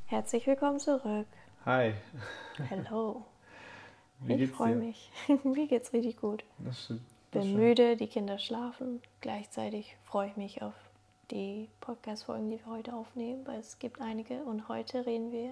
Herzlich willkommen zurück. Hi. Hello. Wie Ich geht's freue dir? mich. Mir geht's richtig gut. Das stimmt. Bin müde, die Kinder schlafen. Gleichzeitig freue ich mich auf die Podcast-Folgen, die wir heute aufnehmen, weil es gibt einige. Und heute reden wir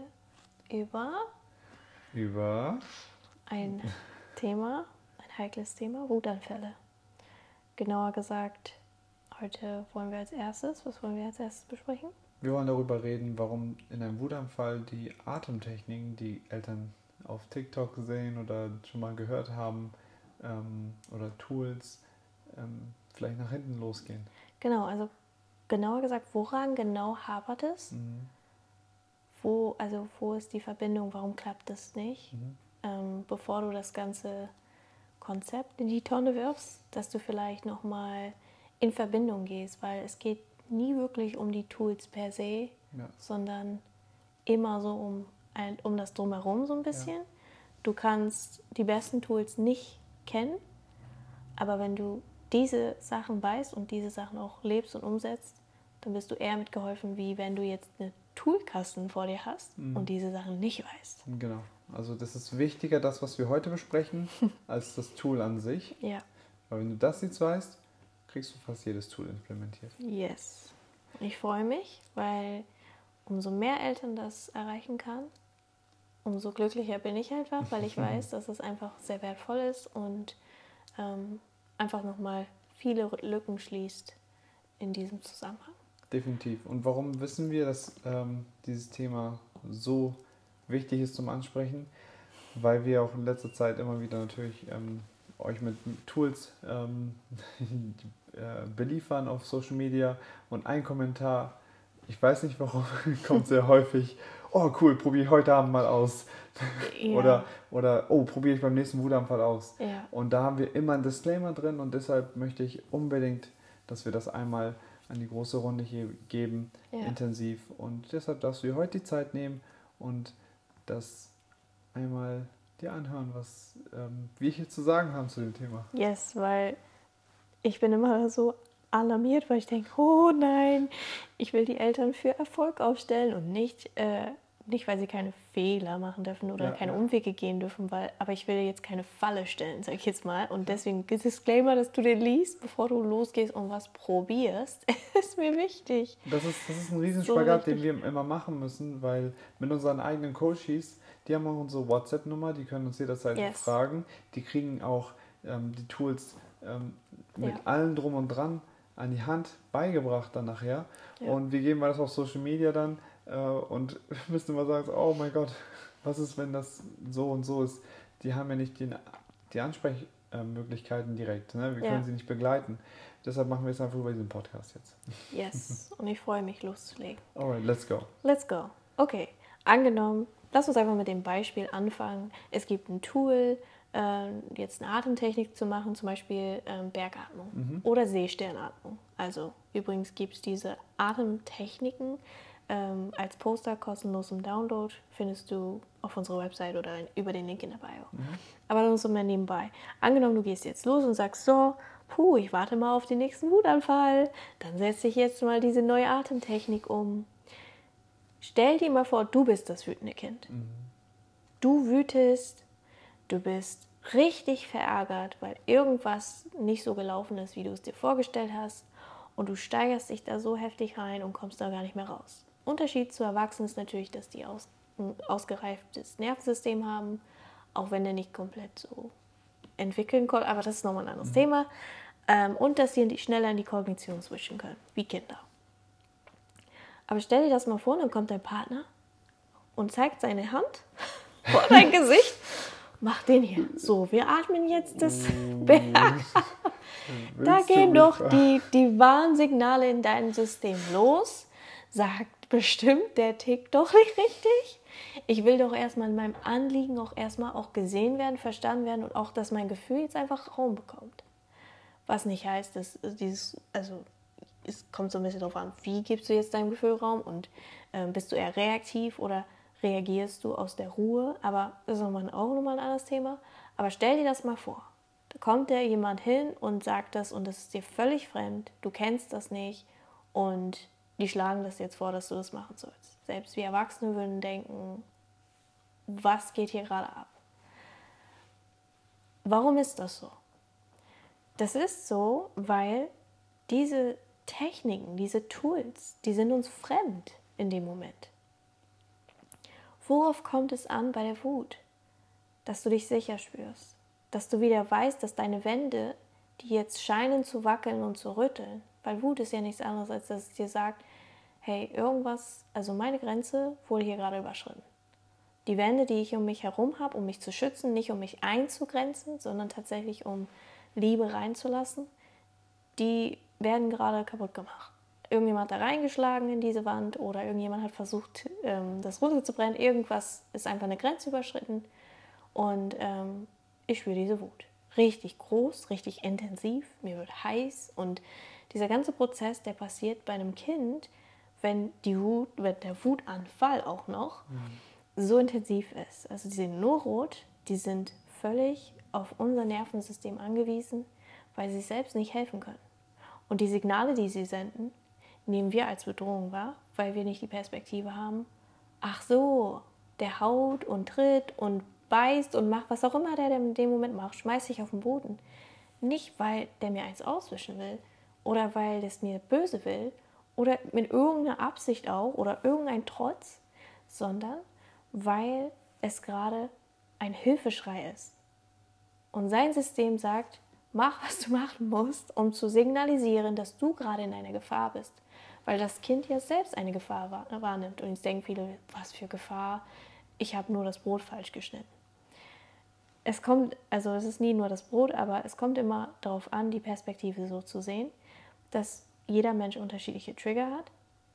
über ein Thema, ein heikles Thema, Wutanfälle. Genauer gesagt, heute wollen wir was wollen wir als erstes besprechen? Wir wollen darüber reden, warum in einem Wutanfall die Atemtechniken, die Eltern auf TikTok sehen oder schon mal gehört haben, oder Tools, vielleicht nach hinten losgehen. Genau, also genauer gesagt, woran genau hapert es? Wo ist die Verbindung? Warum klappt das nicht? Bevor du das ganze Konzept in die Tonne wirfst, dass du vielleicht nochmal in Verbindung gehst, weil es geht nie wirklich um die Tools per se, sondern immer so um das Drumherum so ein bisschen. Ja. Du kannst die besten Tools nicht kennen, aber wenn du diese Sachen weißt und diese Sachen auch lebst und umsetzt, dann bist du eher mitgeholfen, wie wenn du jetzt eine Toolkasten vor dir hast und diese Sachen nicht weißt. Genau. Also das ist wichtiger, das, was wir heute besprechen, als das Tool an sich. Ja. Aber wenn du das jetzt weißt, kriegst du fast jedes Tool implementiert. Yes. Ich freue mich, weil umso mehr Eltern das erreichen kann, umso glücklicher bin ich einfach, weil ich weiß, dass es einfach sehr wertvoll ist und einfach nochmal viele Lücken schließt in diesem Zusammenhang. Definitiv. Und warum wissen wir, dass dieses Thema so wichtig ist zum Ansprechen? Weil wir auch in letzter Zeit immer wieder natürlich euch mit Tools beliefern auf Social Media und ein Kommentar, ich weiß nicht warum, kommt sehr häufig: Oh cool, probiere ich heute Abend mal aus. Ja. Oder oh, probiere ich beim nächsten Wutanfall aus. Ja. Und da haben wir immer einen Disclaimer drin und deshalb möchte ich unbedingt, dass wir das einmal an die große Runde hier geben, intensiv. Und deshalb darfst du dir heute die Zeit nehmen und das einmal dir anhören, was wir hier zu sagen haben zu dem Thema. Yes, weil ich bin immer so alarmiert, weil ich denke, oh nein, ich will die Eltern für Erfolg aufstellen und nicht, weil sie keine Fehler machen dürfen oder keine Umwege gehen dürfen, aber ich will jetzt keine Falle stellen, sag ich jetzt mal. Und deswegen Disclaimer, dass du den liest, bevor du losgehst und was probierst, ist mir wichtig. Das ist ein Riesenspagat, so den wir immer machen müssen, weil mit unseren eigenen Coaches, die haben auch unsere WhatsApp-Nummer, die können uns jederzeit fragen. Die kriegen auch die Tools mit allem drum und dran an die Hand beigebracht dann nachher. Ja. Und wir geben das auf Social Media dann und müssen immer sagen, oh mein Gott, was ist, wenn das so und so ist? Die haben ja nicht die Ansprechmöglichkeiten direkt. Ne? Wir können sie nicht begleiten. Deshalb machen wir es einfach über diesen Podcast jetzt. Yes, und ich freue mich loszulegen. Alright, let's go. Let's go. Okay, angenommen, lass uns einfach mit dem Beispiel anfangen. Es gibt ein Tool, jetzt eine Atemtechnik zu machen, zum Beispiel Bergatmung oder Seesternatmung. Also übrigens gibt es diese Atemtechniken als Poster kostenlos im Download, findest du auf unserer Website oder über den Link in der Bio. Aber dann so mal nebenbei. Angenommen, du gehst jetzt los und sagst so, ich warte mal auf den nächsten Wutanfall, dann setze ich jetzt mal diese neue Atemtechnik um. Stell dir mal vor, du bist das wütende Kind. Du wütest, du bist richtig verärgert, weil irgendwas nicht so gelaufen ist, wie du es dir vorgestellt hast und du steigerst dich da so heftig rein und kommst da gar nicht mehr raus. Unterschied zu Erwachsenen ist natürlich, dass die ein ausgereiftes Nervensystem haben, auch wenn der nicht komplett so entwickeln konnte, aber das ist nochmal ein anderes Thema. Und dass sie schneller in die Kognition switchen können, wie Kinder. Aber stell dir das mal vor, dann kommt dein Partner und zeigt seine Hand vor dein Gesicht. Mach den hier. So, wir atmen jetzt das Berg. Da gehen doch die Warnsignale in deinem System los. Sagt bestimmt, der tickt doch nicht richtig. Ich will doch erstmal in meinem Anliegen auch erstmal auch gesehen werden, verstanden werden und auch, dass mein Gefühl jetzt einfach Raum bekommt. Was nicht heißt, dass es kommt so ein bisschen darauf an, wie gibst du jetzt deinem Gefühl Raum und bist du eher reaktiv oder reagierst du aus der Ruhe, aber das ist auch nochmal ein anderes Thema. Aber stell dir das mal vor, da kommt da jemand hin und sagt das und das ist dir völlig fremd, du kennst das nicht und die schlagen das jetzt vor, dass du das machen sollst. Selbst wir Erwachsene würden denken, was geht hier gerade ab? Warum ist das so? Das ist so, weil diese Techniken, diese Tools, die sind uns fremd in dem Moment. Worauf kommt es an bei der Wut? Dass du dich sicher spürst. Dass du wieder weißt, dass deine Wände, die jetzt scheinen zu wackeln und zu rütteln, weil Wut ist ja nichts anderes, als dass es dir sagt, hey, irgendwas, also meine Grenze wurde hier gerade überschritten. Die Wände, die ich um mich herum habe, um mich zu schützen, nicht um mich einzugrenzen, sondern tatsächlich um Liebe reinzulassen, die werden gerade kaputt gemacht. Irgendjemand hat da reingeschlagen in diese Wand oder irgendjemand hat versucht, das runterzubrennen. Irgendwas ist einfach eine Grenze überschritten und ich spüre diese Wut. Richtig groß, richtig intensiv, mir wird heiß und dieser ganze Prozess, der passiert bei einem Kind, wenn der Wutanfall auch noch so intensiv ist. Also die sind nur rot, die sind völlig auf unser Nervensystem angewiesen, weil sie selbst nicht helfen können. Und die Signale, die sie senden, nehmen wir als Bedrohung wahr, weil wir nicht die Perspektive haben, ach so, der haut und tritt und beißt und macht, was auch immer der in dem Moment macht, schmeißt sich auf den Boden. Nicht, weil der mir eins auswischen will oder weil es mir böse will oder mit irgendeiner Absicht auch oder irgendein Trotz, sondern weil es gerade ein Hilfeschrei ist. Und sein System sagt, mach, was du machen musst, um zu signalisieren, dass du gerade in einer Gefahr bist. Weil das Kind ja selbst eine Gefahr wahrnimmt. Und jetzt denken viele, was für Gefahr? Ich habe nur das Brot falsch geschnitten. Es ist nie nur das Brot, aber es kommt immer darauf an, die Perspektive so zu sehen, dass jeder Mensch unterschiedliche Trigger hat.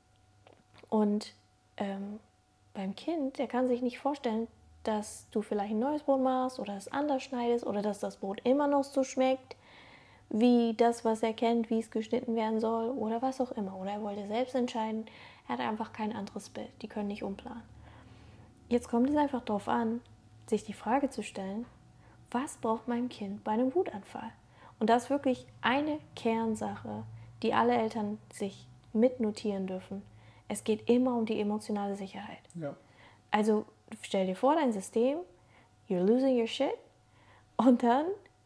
Und beim Kind, der kann sich nicht vorstellen, dass du vielleicht ein neues Brot machst oder es anders schneidest oder dass das Brot immer noch so schmeckt, wie das, was er kennt, wie es geschnitten werden soll oder was auch immer. Oder er wollte selbst entscheiden, er hat einfach kein anderes Bild, die können nicht umplanen. Jetzt kommt es einfach darauf an, sich die Frage zu stellen, was braucht mein Kind bei einem Wutanfall? Und das ist wirklich eine Kernsache, die alle Eltern sich mitnotieren dürfen. Es geht immer um die emotionale Sicherheit. Ja. Also stell dir vor, dein System, you're losing your shit und dann,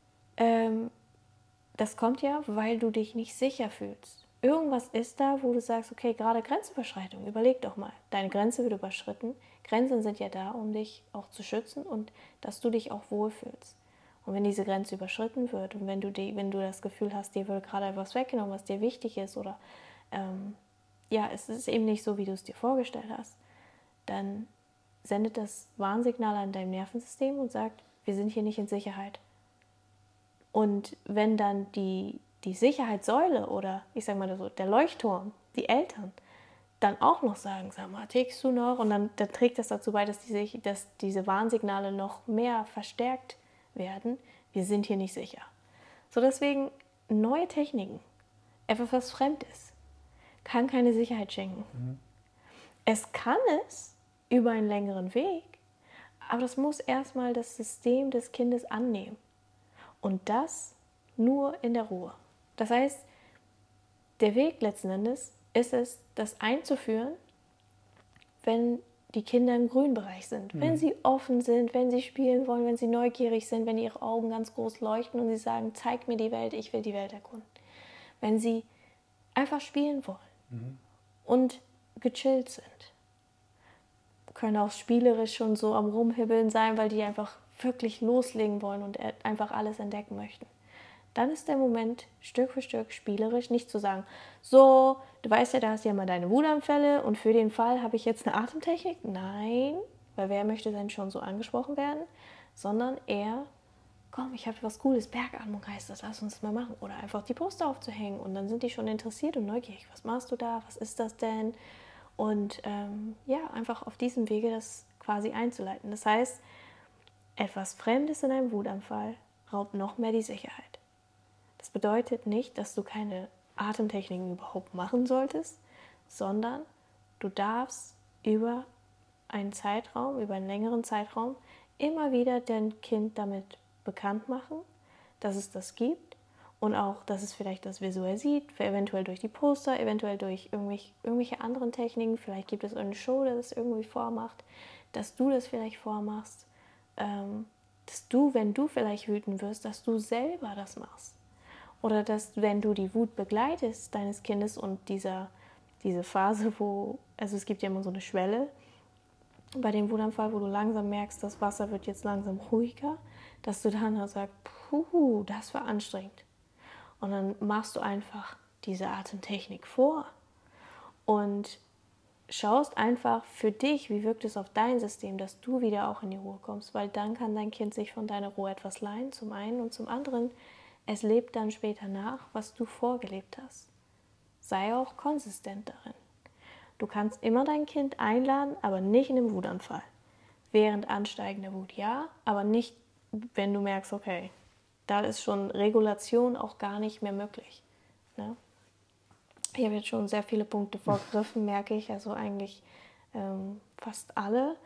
das kommt ja, weil du dich nicht sicher fühlst. Irgendwas ist da, wo du sagst, okay, gerade Grenzüberschreitung, überleg doch mal, deine Grenze wird überschritten. Grenzen sind ja da, um dich auch zu schützen und dass du dich auch wohlfühlst. Und wenn diese Grenze überschritten wird und wenn du das Gefühl hast, dir wird gerade etwas weggenommen, was dir wichtig ist oder es ist eben nicht so, wie du es dir vorgestellt hast, dann sendet das Warnsignal an deinem Nervensystem und sagt, wir sind hier nicht in Sicherheit. Und wenn dann die Sicherheitssäule oder ich sage mal so, der Leuchtturm, die Eltern, dann auch noch sagen, sag mal, tickst du noch? Und dann trägt das dazu bei, dass diese Warnsignale noch mehr verstärkt werden. Wir sind hier nicht sicher. So deswegen neue Techniken, etwas, was fremd ist, kann keine Sicherheit schenken. Es kann es über einen längeren Weg, aber das muss erstmal das System des Kindes annehmen. Und das nur in der Ruhe. Das heißt, der Weg letzten Endes ist es, das einzuführen, wenn die Kinder im grünen Bereich sind. Wenn sie offen sind, wenn sie spielen wollen, wenn sie neugierig sind, wenn ihre Augen ganz groß leuchten und sie sagen, zeig mir die Welt, ich will die Welt erkunden. Wenn sie einfach spielen wollen und gechillt sind. Können auch spielerisch schon so am Rumhibbeln sein, weil die einfach wirklich loslegen wollen und einfach alles entdecken möchten. Dann ist der Moment, Stück für Stück spielerisch, nicht zu sagen, so, du weißt ja, da hast du ja mal deine Wutanfälle und für den Fall habe ich jetzt eine Atemtechnik. Nein, weil wer möchte denn schon so angesprochen werden? Sondern eher, komm, ich habe was Cooles, Bergatmung heißt das, lass uns das mal machen. Oder einfach die Poster aufzuhängen und dann sind die schon interessiert und neugierig. Was machst du da? Was ist das denn? Und einfach auf diesem Wege das quasi einzuleiten. Das heißt, etwas Fremdes in einem Wutanfall raubt noch mehr die Sicherheit. Das bedeutet nicht, dass du keine Atemtechniken überhaupt machen solltest, sondern du darfst über einen längeren Zeitraum, immer wieder dein Kind damit bekannt machen, dass es das gibt Und auch, dass es vielleicht das visuell sieht, eventuell durch die Poster, eventuell durch irgendwelche anderen Techniken. Vielleicht gibt es eine Show, die das irgendwie vormacht, dass du das vielleicht vormachst. Dass du, wenn du vielleicht wütend wirst, dass du selber das machst. Oder dass, wenn du die Wut begleitest deines Kindes und diese Phase, also es gibt ja immer so eine Schwelle bei dem Wutanfall, wo du langsam merkst, das Wasser wird jetzt langsam ruhiger, dass du dann halt sagst, puh, das war anstrengend. Und dann machst du einfach diese Atemtechnik vor und schaust einfach für dich, wie wirkt es auf dein System, dass du wieder auch in die Ruhe kommst, weil dann kann dein Kind sich von deiner Ruhe etwas leihen, zum einen, und zum anderen, es lebt dann später nach, was du vorgelebt hast. Sei auch konsistent darin. Du kannst immer dein Kind einladen, aber nicht in einem Wutanfall. Während ansteigender Wut ja, aber nicht, wenn du merkst, okay, da ist schon Regulation auch gar nicht mehr möglich. Ne? Ich habe jetzt schon sehr viele Punkte vorgegriffen, merke ich, also eigentlich fast alle.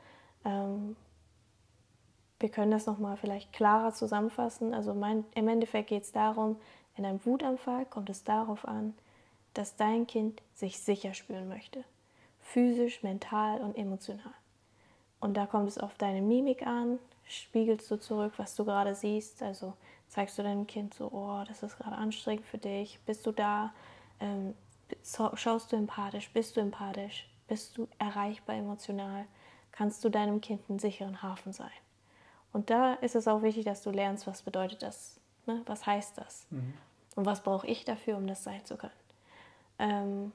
Wir können das nochmal vielleicht klarer zusammenfassen. Also im Endeffekt geht es darum, in einem Wutanfall kommt es darauf an, dass dein Kind sich sicher spüren möchte. Physisch, mental und emotional. Und da kommt es auf deine Mimik an, spiegelst du zurück, was du gerade siehst. Also zeigst du deinem Kind so, oh, das ist gerade anstrengend für dich. Bist du da? Schaust du empathisch? Bist du erreichbar emotional? Kannst du deinem Kind einen sicheren Hafen sein? Und da ist es auch wichtig, dass du lernst, was bedeutet das? Ne? Was heißt das? Mhm. Und was brauche ich dafür, um das sein zu können?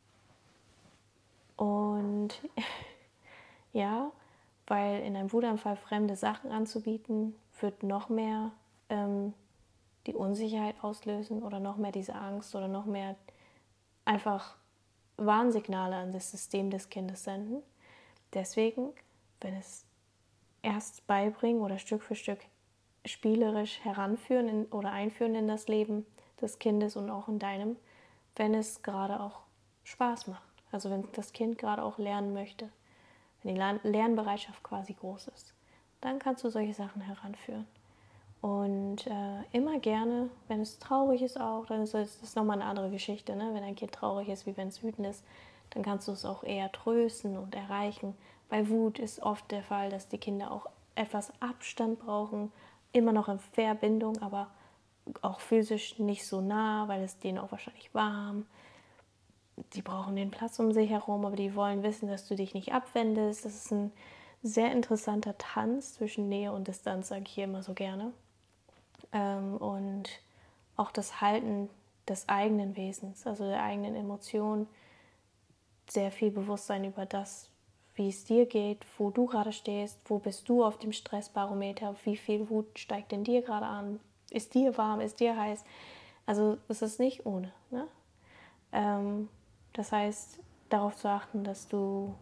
Und ja, weil in einem Wutanfall fremde Sachen anzubieten, wird noch mehr die Unsicherheit auslösen oder noch mehr diese Angst oder noch mehr einfach Warnsignale an das System des Kindes senden. Deswegen, wenn es erst beibringen oder Stück für Stück spielerisch heranführen oder einführen in das Leben des Kindes und auch in deinem, wenn es gerade auch Spaß macht. Also wenn das Kind gerade auch lernen möchte, wenn die Lernbereitschaft quasi groß ist, dann kannst du solche Sachen heranführen. Und immer gerne, wenn es traurig ist auch, dann ist das nochmal eine andere Geschichte. Ne? Wenn ein Kind traurig ist, wie wenn es wütend ist, dann kannst du es auch eher trösten und erreichen. Bei Wut ist oft der Fall, dass die Kinder auch etwas Abstand brauchen, immer noch in Verbindung, aber auch physisch nicht so nah, weil es denen auch wahrscheinlich warm. Die brauchen den Platz um sich herum, aber die wollen wissen, dass du dich nicht abwendest. Das ist ein sehr interessanter Tanz zwischen Nähe und Distanz, sage ich hier immer so gerne. Und auch das Halten des eigenen Wesens, also der eigenen Emotionen, sehr viel Bewusstsein über das, wie es dir geht, wo du gerade stehst, wo bist du auf dem Stressbarometer, wie viel Wut steigt in dir gerade an, ist dir warm, ist dir heiß. Also es ist nicht ohne. Ne? Das heißt, darauf zu achten, dass du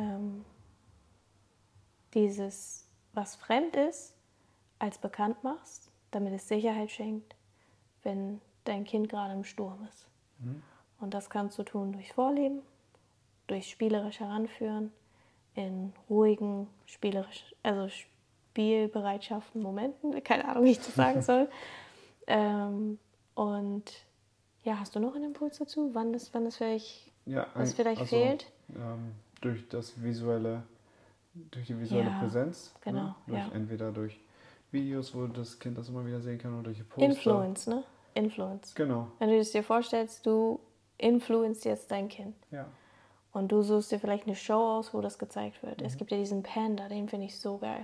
dieses, was fremd ist, als bekannt machst, damit es Sicherheit schenkt, wenn dein Kind gerade im Sturm ist. Mhm. Und das kannst du tun durch Vorleben, durch spielerisch Heranführen, in ruhigen, Spielbereitschaften, Momenten, keine Ahnung, wie ich das sagen soll. Und ja, hast du noch einen Impuls dazu, wann das vielleicht, was vielleicht fehlt? Durch die visuelle Präsenz. Genau, ne? Entweder durch Videos, wo das Kind das immer wieder sehen kann, oder durch Poster. Influence, ne? Influence. Genau. Wenn du es dir vorstellst, du influenzt jetzt dein Kind. Ja. Und du suchst dir vielleicht eine Show aus, wo das gezeigt wird. Mhm. Es gibt ja diesen Panda, den finde ich so geil.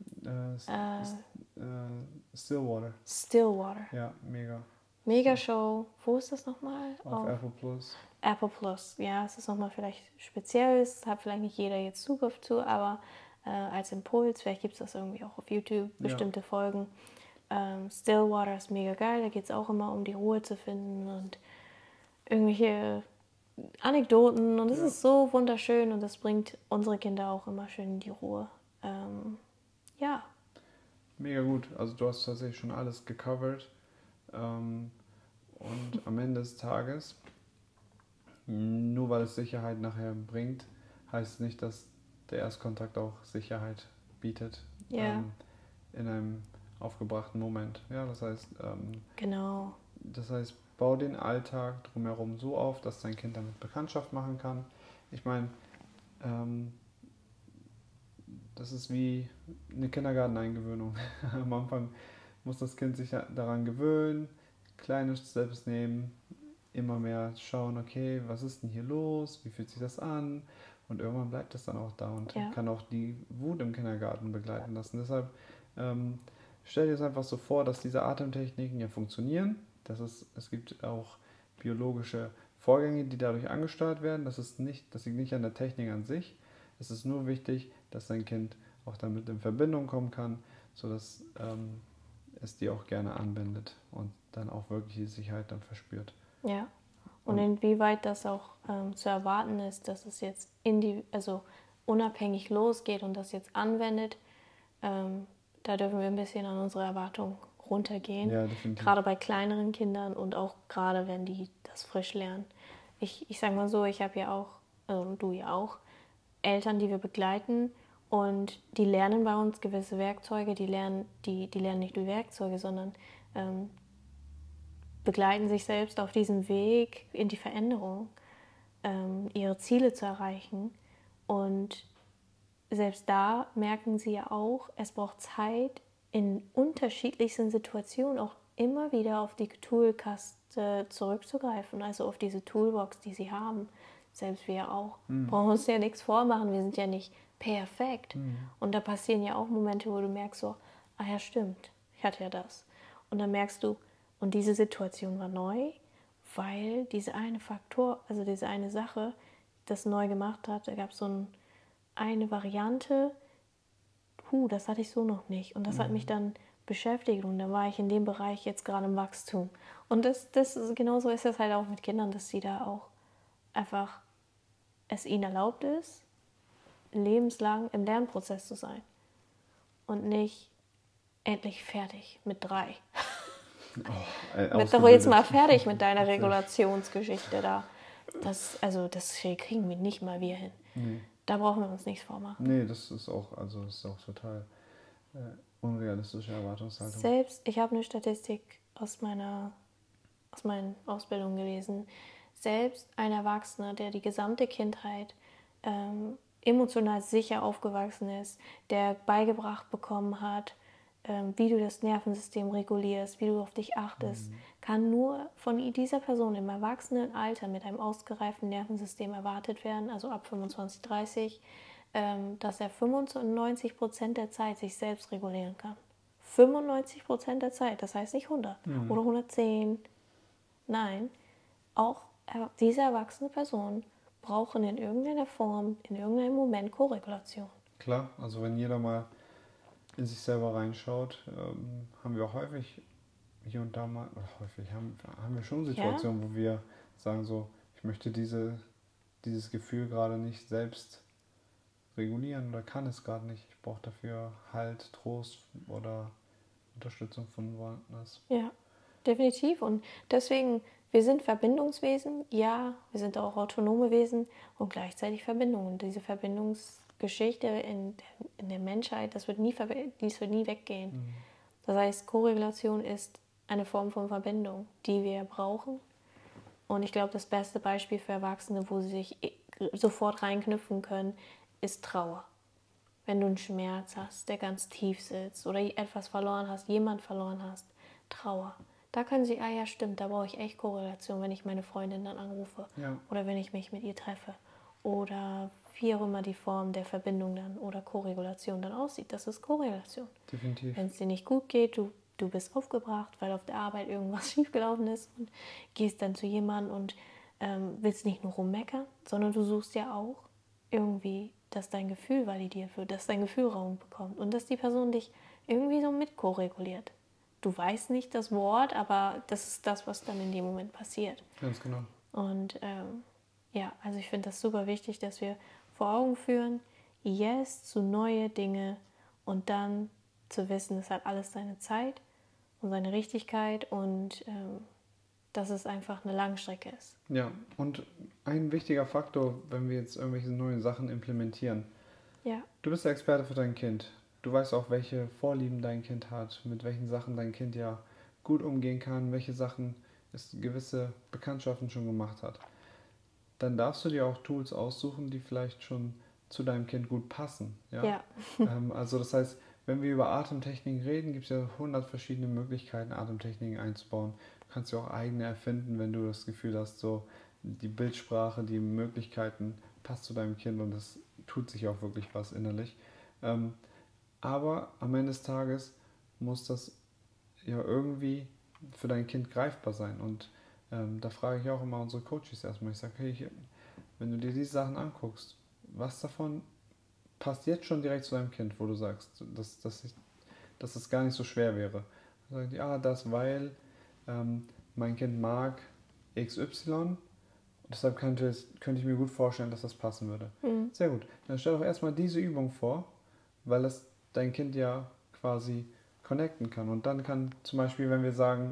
Stillwater. Stillwater. Ja, mega. Mega Show. Wo ist das nochmal? Auf Apple Plus. Apple Plus, ja, es ist nochmal vielleicht speziell. Es hat vielleicht nicht jeder jetzt Zugriff zu, aber als Impuls, vielleicht gibt es das irgendwie auch auf YouTube, bestimmte Folgen. Stillwater ist mega geil, da geht es auch immer um die Ruhe zu finden und irgendwelche Anekdoten und es ist so wunderschön und das bringt unsere Kinder auch immer schön in die Ruhe. Ja. Mega gut, also du hast tatsächlich schon alles gecovert und am Ende des Tages, nur weil es Sicherheit nachher bringt, heißt es nicht, dass der Erstkontakt auch Sicherheit bietet in einem aufgebrachten Moment. Ja, das heißt, genau. Das heißt, bau den Alltag drumherum so auf, dass dein Kind damit Bekanntschaft machen kann. Ich meine, das ist wie eine Kindergarteneingewöhnung. Am Anfang muss das Kind sich daran gewöhnen, kleine Steps nehmen, immer mehr schauen, okay, was ist denn hier los, wie fühlt sich das an? Und irgendwann bleibt es dann auch da und kann auch die Wut im Kindergarten begleiten lassen. Deshalb stell dir es einfach so vor, dass diese Atemtechniken ja funktionieren. Es gibt auch biologische Vorgänge, die dadurch angesteuert werden. Das liegt nicht an der Technik an sich. Es ist nur wichtig, dass dein Kind auch damit in Verbindung kommen kann, sodass es die auch gerne anwendet und dann auch wirklich die Sicherheit dann verspürt. Ja. Und inwieweit das auch zu erwarten ist, dass es jetzt unabhängig losgeht und das jetzt anwendet, da dürfen wir ein bisschen an unsere Erwartungen runtergehen. Ja, definitiv. Gerade bei kleineren Kindern und auch gerade, wenn die das frisch lernen. Ich sage mal so, ich habe ja auch, du ja auch, Eltern, die wir begleiten und die lernen bei uns gewisse Werkzeuge, die lernen nicht nur Werkzeuge, sondern begleiten sich selbst auf diesem Weg in die Veränderung, ihre Ziele zu erreichen. Und selbst da merken sie ja auch, es braucht Zeit, in unterschiedlichsten Situationen auch immer wieder auf die Toolkaste zurückzugreifen, also auf diese Toolbox, die sie haben. Selbst wir auch. Brauchen uns ja nichts vormachen, wir sind ja nicht perfekt. Und da passieren ja auch Momente, wo du merkst so, ah ja, stimmt, ich hatte ja das. Und dann merkst du, und diese Situation war neu, weil diese eine Faktor, also diese eine Sache, das neu gemacht hat. Da gab es so eine Variante, das hatte ich so noch nicht. Und das hat mich dann beschäftigt und da war ich in dem Bereich jetzt gerade im Wachstum. Und genauso ist es halt auch mit Kindern, dass sie da auch einfach es ihnen erlaubt ist, lebenslang im Lernprozess zu sein. Und nicht endlich fertig mit 3. Wird doch jetzt mal fertig mit deiner Regulationsgeschichte da. Das kriegen wir nicht mal wir hin. Nee. Da brauchen wir uns nichts vormachen. Nee, das ist auch total unrealistische Erwartungshaltung. Selbst, ich habe eine Statistik aus meinen Ausbildungen gelesen, selbst ein Erwachsener, der die gesamte Kindheit emotional sicher aufgewachsen ist, der beigebracht bekommen hat, wie du das Nervensystem regulierst, wie du auf dich achtest, kann nur von dieser Person im Erwachsenenalter mit einem ausgereiften Nervensystem erwartet werden, also ab 25, 30, dass er 95% der Zeit sich selbst regulieren kann. 95% der Zeit, das heißt nicht 100 oder 110. Nein, auch diese erwachsene Person brauchen in irgendeiner Form, in irgendeinem Moment Koregulation. Klar, also wenn jeder mal in sich selber reinschaut, haben wir häufig hier und da mal, haben wir schon Situationen, wo wir sagen so, ich möchte dieses Gefühl gerade nicht selbst regulieren oder kann es gerade nicht. Ich brauche dafür Halt, Trost oder Unterstützung von woanders. Ja, definitiv. Und deswegen, wir sind Verbindungswesen, ja, wir sind auch autonome Wesen und gleichzeitig Verbindungen. Und diese Verbindungsgeschichte in der Menschheit, das wird nie weggehen. Das heißt, Koregulation ist eine Form von Verbindung, die wir brauchen. Und ich glaube, das beste Beispiel für Erwachsene, wo sie sich sofort reinknüpfen können, ist Trauer. Wenn du einen Schmerz hast, der ganz tief sitzt oder etwas verloren hast, jemand verloren hast, Trauer. Da können sie, ja stimmt, da brauche ich echt Korrelation, wenn ich meine Freundin dann anrufe oder wenn ich mich mit ihr treffe oder wie auch immer die Form der Verbindung dann oder Korregulation dann aussieht. Das ist Korrelation. Definitiv. Wenn es dir nicht gut geht, du bist aufgebracht, weil auf der Arbeit irgendwas schiefgelaufen ist und gehst dann zu jemandem und willst nicht nur rummeckern, sondern du suchst ja auch irgendwie, dass dein Gefühl validiert wird, dass dein Gefühl Raum bekommt und dass die Person dich irgendwie so mit koreguliert. Du weißt nicht das Wort, aber das ist das, was dann in dem Moment passiert. Ganz genau. Und also ich finde das super wichtig, dass wir vor Augen führen, yes zu neue Dinge und dann zu wissen, es hat alles seine Zeit und seine Richtigkeit und dass es einfach eine Langstrecke ist. Ja, und ein wichtiger Faktor, wenn wir jetzt irgendwelche neuen Sachen implementieren. Ja. Du bist der Experte für dein Kind. Du weißt auch, welche Vorlieben dein Kind hat, mit welchen Sachen dein Kind ja gut umgehen kann, welche Sachen gewisse Bekanntschaften schon gemacht hat, dann darfst du dir auch Tools aussuchen, die vielleicht schon zu deinem Kind gut passen. Ja? Also das heißt, wenn wir über Atemtechniken reden, gibt es ja 100 verschiedene Möglichkeiten, Atemtechniken einzubauen. Du kannst ja auch eigene erfinden, wenn du das Gefühl hast, so die Bildsprache, die Möglichkeiten passt zu deinem Kind und das tut sich auch wirklich was innerlich. Aber am Ende des Tages muss das ja irgendwie für dein Kind greifbar sein. Und da frage ich auch immer unsere Coaches erstmal. Ich sage, hey, wenn du dir diese Sachen anguckst, was davon passt jetzt schon direkt zu deinem Kind, wo du sagst, dass es gar nicht so schwer wäre. Dann sagen die, das, weil mein Kind mag XY, deshalb könnte ich mir gut vorstellen, dass das passen würde. Mhm. Sehr gut. Dann stell doch erstmal diese Übung vor, weil das dein Kind ja quasi connecten kann. Und dann kann zum Beispiel, wenn wir sagen,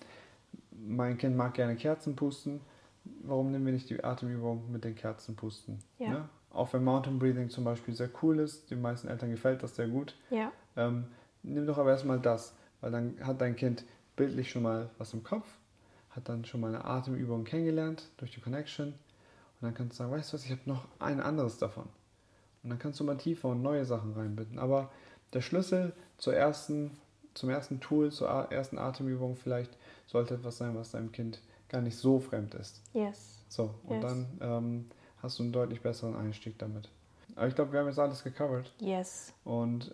mein Kind mag gerne Kerzen pusten, warum nehmen wir nicht die Atemübung mit den Kerzen pusten? Ja. Ne? Auch wenn Mountain Breathing zum Beispiel sehr cool ist, den meisten Eltern gefällt das sehr gut. Ja. Nimm doch aber erstmal das, weil dann hat dein Kind bildlich schon mal was im Kopf, hat dann schon mal eine Atemübung kennengelernt durch die Connection und dann kannst du sagen, weißt du was, ich habe noch ein anderes davon. Und dann kannst du mal tiefer und neue Sachen reinbinden. Aber der Schlüssel zum ersten Tool, zur ersten Atemübung vielleicht sollte etwas sein, was deinem Kind gar nicht so fremd ist. Yes. So, und dann hast du einen deutlich besseren Einstieg damit. Aber ich glaube, wir haben jetzt alles gecovert. Yes. Und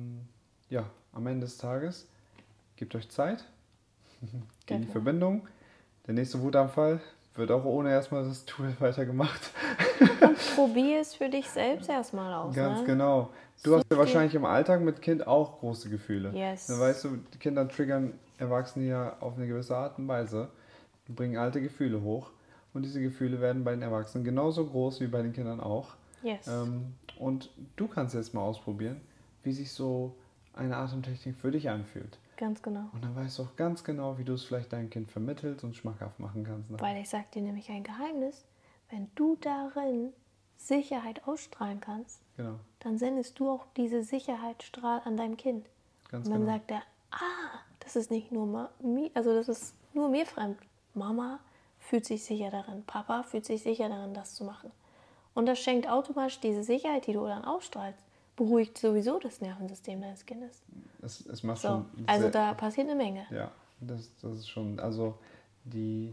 am Ende des Tages, gebt euch Zeit, geht in die Verbindung. Der nächste Wutanfall wird auch ohne erstmal das Tool weitergemacht. Und probier es für dich selbst erstmal aus. Ganz genau. Du hast ja wahrscheinlich im Alltag mit Kind auch große Gefühle. Yes. Dann weißt du, Kinder triggern Erwachsene ja auf eine gewisse Art und Weise, bringen alte Gefühle hoch und diese Gefühle werden bei den Erwachsenen genauso groß wie bei den Kindern auch. Yes. Und du kannst jetzt mal ausprobieren, wie sich so eine Atemtechnik für dich anfühlt. Ganz genau. Und dann weißt du auch ganz genau, wie du es vielleicht deinem Kind vermittelst und schmackhaft machen kannst. Weil ich sag dir nämlich ein Geheimnis, wenn du darin Sicherheit ausstrahlen kannst, dann sendest du auch diese Sicherheitsstrahl an deinem Kind. Ganz und dann sagt er, das ist nicht nur das ist nur mir fremd. Mama fühlt sich sicher darin, Papa fühlt sich sicher darin, das zu machen. Und das schenkt automatisch diese Sicherheit, die du dann ausstrahlst, beruhigt sowieso das Nervensystem deines Kindes. Es macht schon also da passiert eine Menge. Ja, das ist schon, also die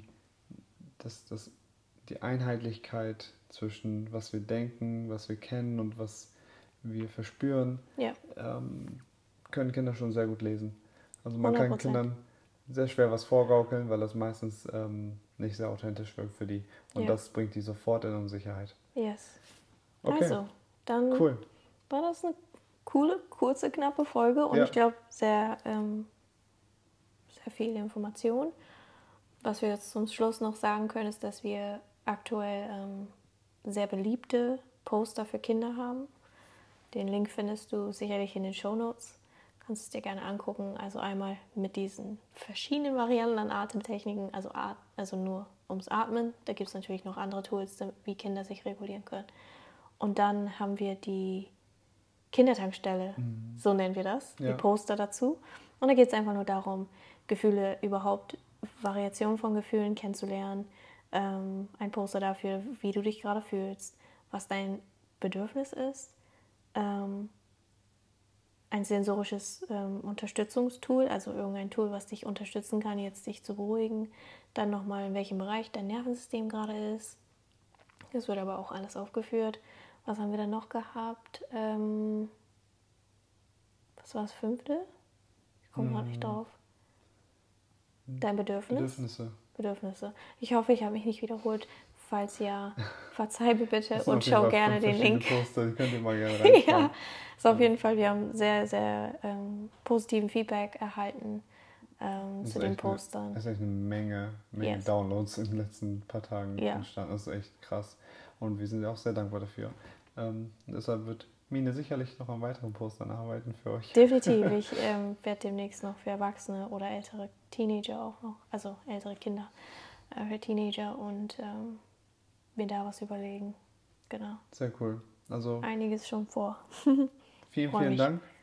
Einheitlichkeit zwischen was wir denken, was wir kennen und was wir verspüren, können Kinder schon sehr gut lesen. Also man 100%. Kann Kindern sehr schwer was vorgaukeln, weil das meistens nicht sehr authentisch wirkt für die. Und das bringt die sofort in Unsicherheit. Yes. Okay. Also, dann war das eine coole, kurze, knappe Folge und ich glaube, sehr viel Information. Was wir jetzt zum Schluss noch sagen können, ist, dass wir aktuell sehr beliebte Poster für Kinder haben. Den Link findest du sicherlich in den Shownotes. Kannst es dir gerne angucken. Also einmal mit diesen verschiedenen Varianten an Atemtechniken, also nur ums Atmen. Da gibt es natürlich noch andere Tools, wie Kinder sich regulieren können. Und dann haben wir die Kindertankstelle, so nennen wir das, die Poster dazu. Und da geht es einfach nur darum, Gefühle überhaupt, Variationen von Gefühlen kennenzulernen. Ein Poster dafür, wie du dich gerade fühlst, was dein Bedürfnis ist. Ein sensorisches Unterstützungstool, also irgendein Tool, was dich unterstützen kann, jetzt dich zu beruhigen. Dann nochmal, in welchem Bereich dein Nervensystem gerade ist. Das wird aber auch alles aufgeführt. Was haben wir dann noch gehabt? Was war das 5.? Ich komme gerade nicht drauf. Dein Bedürfnis? Bedürfnisse. Ich hoffe, ich habe mich nicht wiederholt. Falls ja, verzeih mir bitte und schau gerne den Link. Poster, die könnt ihr mal gerne reinschauen. Ja, ist auf jeden Fall, wir haben sehr, sehr positiven Feedback erhalten zu den Postern. Es ist echt eine Menge Downloads in den letzten paar Tagen entstanden. Das ist echt krass. Und wir sind auch sehr dankbar dafür. Deshalb wird Mine sicherlich noch an weiteren Postern arbeiten für euch. Definitiv. Ich werde demnächst noch für Erwachsene oder ältere Teenager auch noch, also ältere Kinder für Teenager und mir da was überlegen. Genau. Sehr cool. Also einiges schon vor. vielen Dank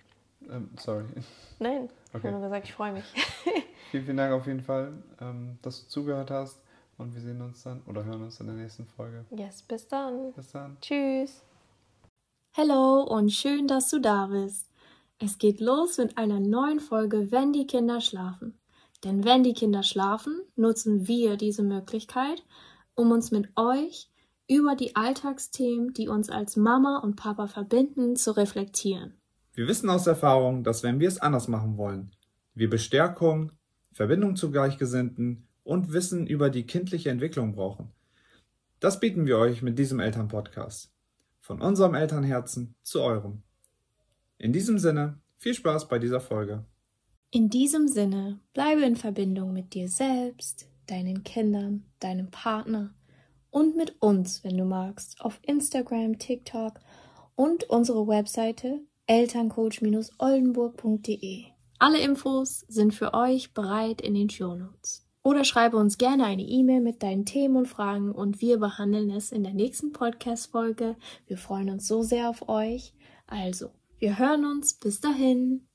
Sorry. Nein, ich habe nur gesagt, ich freue mich. Vielen Dank auf jeden Fall, dass du zugehört hast und wir sehen uns dann oder hören uns in der nächsten Folge. Yes, bis dann. Bis dann. Tschüss. Hallo und schön, dass du da bist. Es geht los mit einer neuen Folge Wenn die Kinder schlafen. Denn wenn die Kinder schlafen, nutzen wir diese Möglichkeit, um uns mit euch über die Alltagsthemen, die uns als Mama und Papa verbinden, zu reflektieren. Wir wissen aus Erfahrung, dass wenn wir es anders machen wollen, wir Bestärkung, Verbindung zu Gleichgesinnten und Wissen über die kindliche Entwicklung brauchen. Das bieten wir euch mit diesem Elternpodcast. Von unserem Elternherzen zu eurem. In diesem Sinne, viel Spaß bei dieser Folge. In diesem Sinne, bleibe in Verbindung mit dir selbst, deinen Kindern, deinem Partner und mit uns, wenn du magst, auf Instagram, TikTok und unsere Webseite elterncoach-oldenburg.de. Alle Infos sind für euch bereit in den Shownotes. Oder schreibe uns gerne eine E-Mail mit deinen Themen und Fragen und wir behandeln es in der nächsten Podcast-Folge. Wir freuen uns so sehr auf euch. Also, wir hören uns. Bis dahin.